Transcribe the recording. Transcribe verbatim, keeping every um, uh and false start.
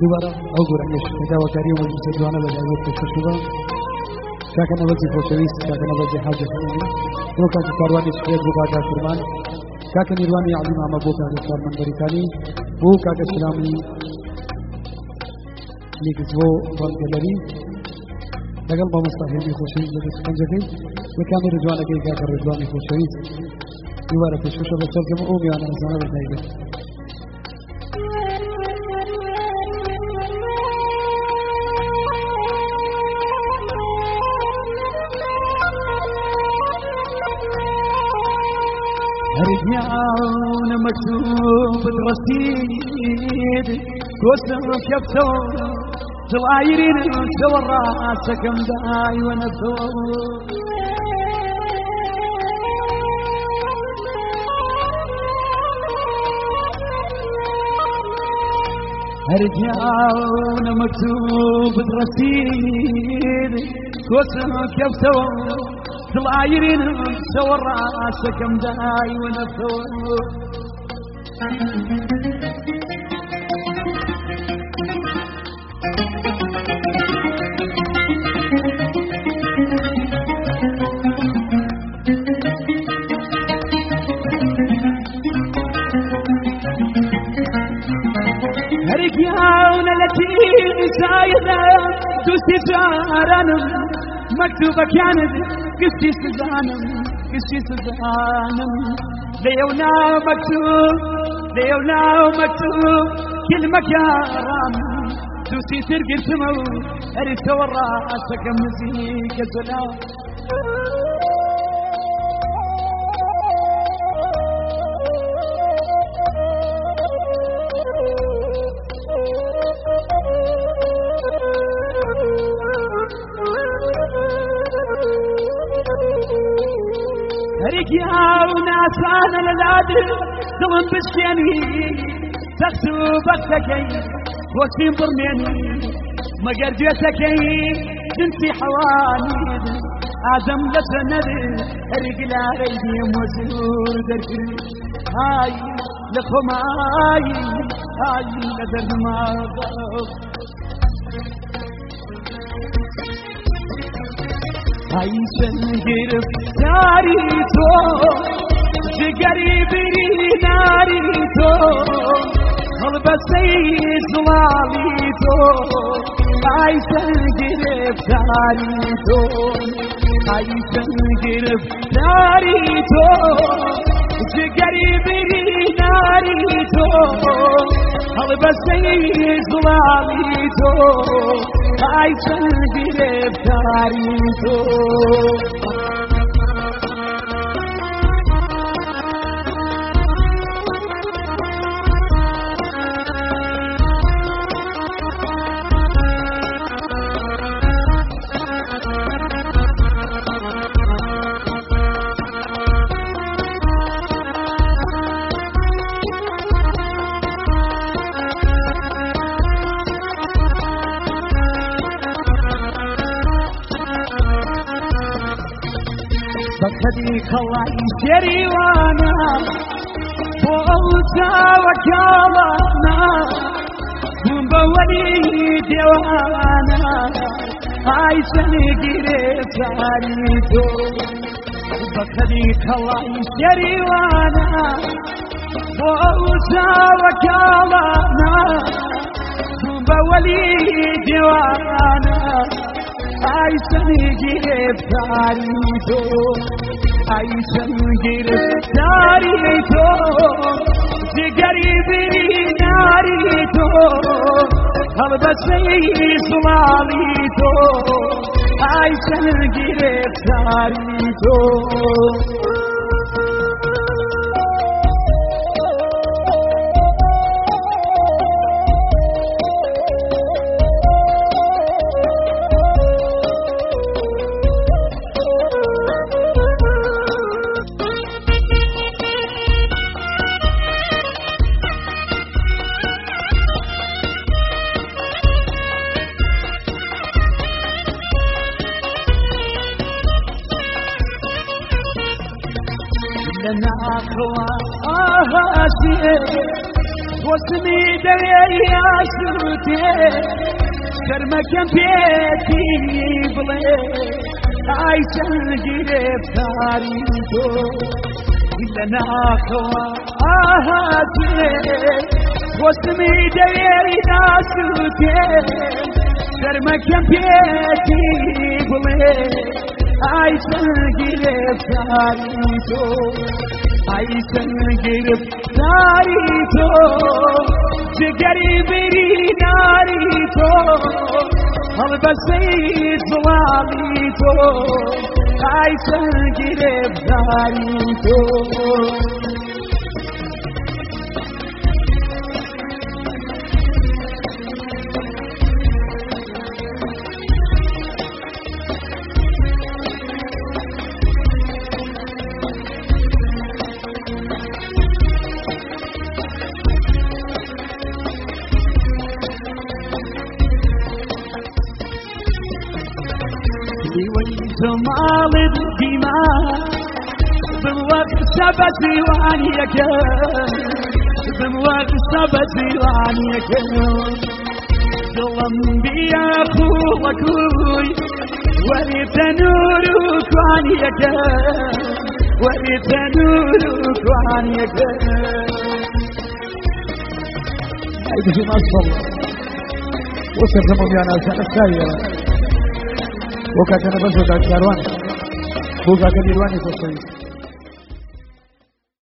دوباره ئەو گۆرانیش داواکاری و مەجلیسە جوانە بە داوێت پێشکەشەوە کاکە نەوەزی خۆشەویست کاکە نەوەزی حاجە خەنێنی بۆ کاکە کاروانی شکرێت بۆ کاکە فرمان کاکە نیروانی عەلی مامە بۆ کاکە کارمەندەریەکانی بۆ کاکە سلامی لیکس بۆ بانگەلەری لەگەڵ مامۆستا هێمی خۆشەویست لەگەڵ سەنجەکەی بە کامێرە جوانەکەی کاکە ڕێزوانی خۆشەویست دوباره پێشکەشە بە سەرکەم ئەو میوانە ئەزانە بەتایبەت هرجعون مكتوب الرصيد توسع كفتون طوايرين سوى راسك مداي ونفور هرجعون مكتوب الرصيد توسع كفتون طوايرين سوى راسك مداي ونفور هرجعون التي سايدة دوسي جارانم مكتوبة كانت قصتي سزانم قصتي سزانم ليونا مكتوب ليونا مكتوب كل مكان دوسي ترقي سمو أريد وراسك مزيكا سلام رجعوا وناسانا للعدل ظلم بالشيني تغسو بختكي وسيم برميني ما قرجيتكي جنسي حواني أعزم لسند رجل عريدي وزور دركي هاي لخماي هاي لدر ما عايشة نجرب ناريتو جقريبي ناريتو قلب السيد ظلاليتو عايشة نجرب ناريتو عايشة نجرب ناريتو جقريبي ناريتو قلب السيد ظلاليتو عايشة نجرب ناريتو بخديك الله يشتري وانا فوتا وكالنا ومبولي ديوانا عايشني قريب ساليتو بخديك الله يشتري وانا فوتا وكالنا ومبولي ديوانا عايشني قريب ساليتو عايشة نجرب ناريتو تقريبي ناريتو قلب السيد صلاليتو عايشة نجرب ناريتو لنا أخوة آهاتي واسمي دريا شوتي شرمكم بيتي بلي عايشة قريب تاريخو إلا ناقوى آهاتي واسمي دريا شوتي شرمكم بيتي بلي عايشة قريب تاريخو عايشة قريب تاريخو جگری بری ناری تو البسی ظلامی تو عایشة گرفتاری تو وانت مالد دماء بموقت سبتي وعنيك بموقت سبتي وعنيك ظلم بيا خوك وريت نورك وعنيك وريت نورك وعنيك هيدا في مصر وصل زمان يانا سنة سايرة وكان بس وكان كاروان بوكا كان يرواني في الصيف